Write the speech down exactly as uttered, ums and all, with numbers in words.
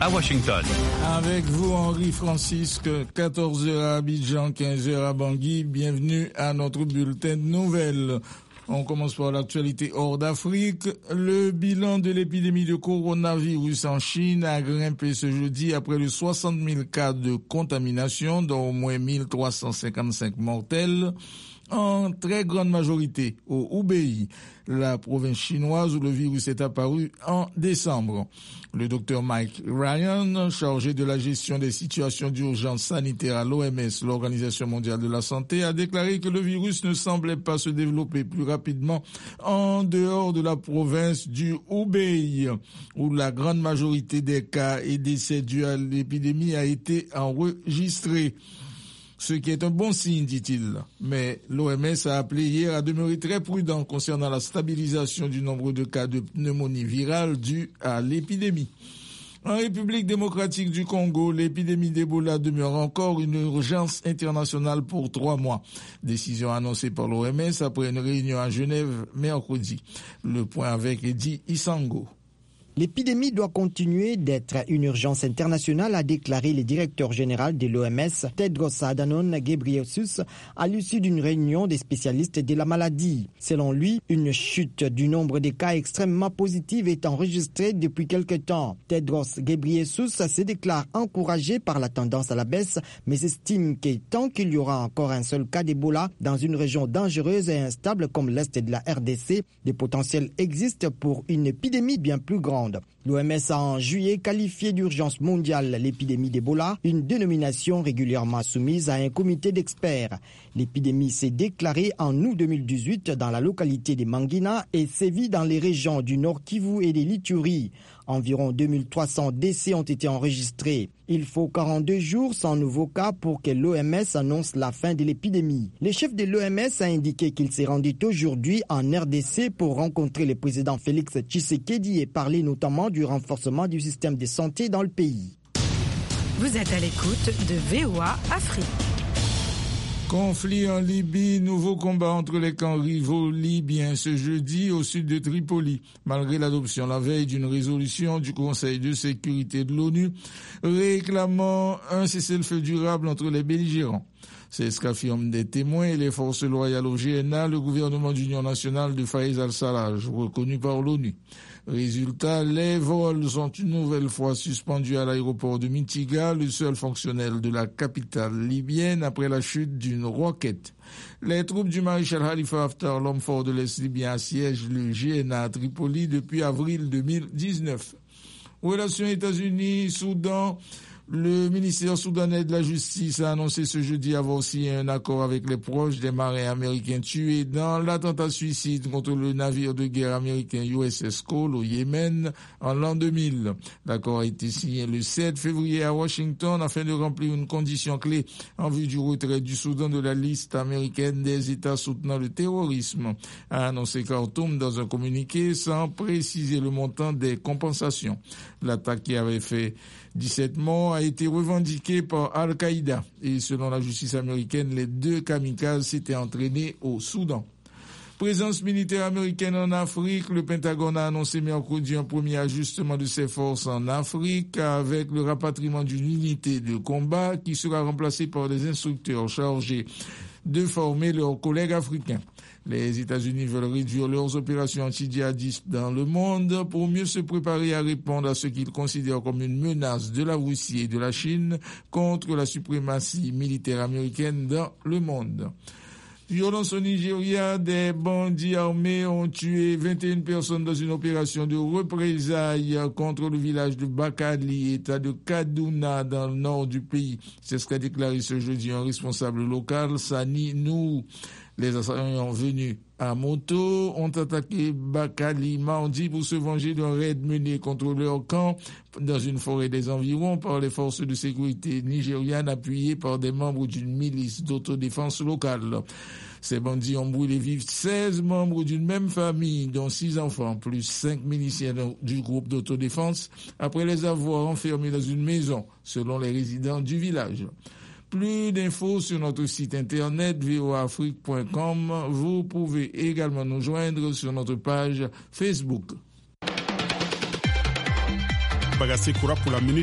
à Washington. Avec vous, Henri Francisque, quatorze heures à Abidjan, quinze heures à Bangui. Bienvenue à notre bulletin de nouvelles. On commence par l'actualité hors d'Afrique. Le bilan de l'épidémie de coronavirus en Chine a grimpé ce jeudi après les soixante mille cas de contamination, dont au moins mille trois cent cinquante-cinq mortels, en très grande majorité au Hubei, la province chinoise où le virus est apparu en décembre. Le docteur Mike Ryan, chargé de la gestion des situations d'urgence sanitaire à l'O M S, l'Organisation mondiale de la santé, a déclaré que le virus ne semblait pas se développer plus rapidement en dehors de la province du Hubei, où la grande majorité des cas et décès dus à l'épidémie a été enregistrée. Ce qui est un bon signe, dit-il. Mais l'O M S a appelé hier à demeurer très prudent concernant la stabilisation du nombre de cas de pneumonie virale due à l'épidémie. En République démocratique du Congo, l'épidémie d'Ebola demeure encore une urgence internationale pour trois mois. Décision annoncée par l'O M S après une réunion à Genève mercredi. Le point avec Eddie Isango. L'épidémie doit continuer d'être une urgence internationale, a déclaré le directeur général de l'O M S, Tedros Adhanom Ghebreyesus, à l'issue d'une réunion des spécialistes de la maladie. Selon lui, une chute du nombre de cas extrêmement positifs est enregistrée depuis quelque temps. Tedros Ghebreyesus se déclare encouragé par la tendance à la baisse, mais estime que tant qu'il y aura encore un seul cas d'Ebola dans une région dangereuse et instable comme l'Est de la R D C, des potentiels existent pour une épidémie bien plus grande. L'O M S a en juillet qualifié d'urgence mondiale l'épidémie d'Ebola, une dénomination régulièrement soumise à un comité d'experts. L'épidémie s'est déclarée en août deux mille dix-huit dans la localité de Mangina et sévit dans les régions du Nord Kivu et de l'Ituri. Environ deux mille trois cents décès ont été enregistrés. Il faut quarante-deux jours sans nouveau cas pour que l'O M S annonce la fin de l'épidémie. Le chef de l'O M S a indiqué qu'il s'est rendu aujourd'hui en R D C pour rencontrer le président Félix Tshisekedi et parler notamment du renforcement du système de santé dans le pays. Vous êtes à l'écoute de V O A Afrique. Conflit en Libye, nouveau combat entre les camps rivaux libyens ce jeudi au sud de Tripoli, malgré l'adoption la veille d'une résolution du Conseil de sécurité de l'ONU réclamant un cessez-le-feu durable entre les belligérants. C'est ce qu'affirment des témoins et les forces loyales au G N A, le gouvernement d'union nationale de Faiez al-Sarraj, reconnu par l'ONU. Résultat, les vols sont une nouvelle fois suspendus à l'aéroport de Mitiga, le seul fonctionnel de la capitale libyenne après la chute d'une roquette. Les troupes du maréchal Khalifa Haftar, l'homme fort de l'Est libyen, assiègent le G N A à Tripoli depuis avril deux mille dix-neuf. Relations États-Unis-Soudan. Le ministère soudanais de la Justice a annoncé ce jeudi avoir signé un accord avec les proches des marins américains tués dans l'attentat suicide contre le navire de guerre américain U S S Cole au Yémen en l'an deux mille. L'accord a été signé le sept février à Washington afin de remplir une condition clé en vue du retrait du Soudan de la liste américaine des États soutenant le terrorisme, a annoncé Khartoum dans un communiqué sans préciser le montant des compensations. L'attaque qui avait fait dix-sept morts a été revendiquée par Al-Qaïda et selon la justice américaine, les deux kamikazes s'étaient entraînés au Soudan. Présence militaire américaine en Afrique, le Pentagone a annoncé mercredi un premier ajustement de ses forces en Afrique avec le rapatriement d'une unité de combat qui sera remplacée par des instructeurs chargés de former leurs collègues africains. Les États-Unis veulent réduire leurs opérations anti-djihadistes dans le monde pour mieux se préparer à répondre à ce qu'ils considèrent comme une menace de la Russie et de la Chine contre la suprématie militaire américaine dans le monde. Violence au Nigeria, des bandits armés ont tué vingt et une personnes dans une opération de représailles contre le village de Bakali, état de Kaduna, dans le nord du pays. C'est ce qu'a déclaré ce jeudi un responsable local, Sani Nou. Les assaillants venus à moto ont attaqué Bakali mardi pour se venger d'un raid mené contre leur camp dans une forêt des environs par les forces de sécurité nigérianes appuyées par des membres d'une milice d'autodéfense locale. Ces bandits ont brûlé vifs seize membres d'une même famille, dont six enfants, plus cinq miliciens du groupe d'autodéfense, après les avoir enfermés dans une maison, selon les résidents du village. Plus d'infos sur notre site internet v o a afrique point com. Vous pouvez également nous joindre sur notre page Facebook. Bagasse Koura pour la minute.